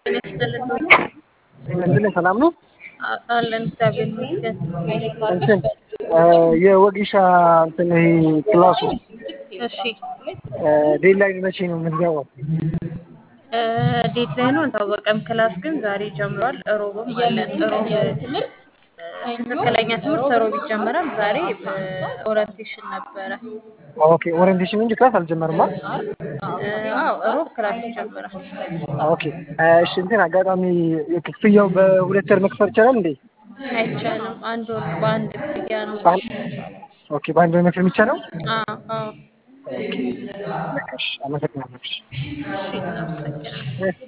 ይመስገን እንደምን ሰላም ነው? አለን እግዚአብሔር ይመስገን። እንትን የወጌሻ እንትን ይሄ ክላሱ እሺ ዴድላይን መቼ ነው የምንገባው? ዴድላይኑ አልታወቀም። ክላስ ግን ዛሬ ጀምሯል። ሮብም አለን። ሮብ ትክክለኛ ትምህርት ሮብ ይጀመራል። ዛሬ ኦሪንቴሽን ነበረ። ኦኬ ኦሪንቴሽን እንጂ ክላስ አልጀመርማ። አዎ ሮብ ክላስ ይጀምራል። ኦኬ እሺ እንትን አጋጣሚ ክፍያው በሁለት ወር መክፈል ይቻላል እንዴ? አይቻልም። አንድ ወር በአንድ ክፍያ ነው። ኦኬ በአንድ ወር መክፈል የሚቻለው? አዎ ኦኬ በቃ እሺ አመሰግናለሁ። እሺ እናመሰግናለን።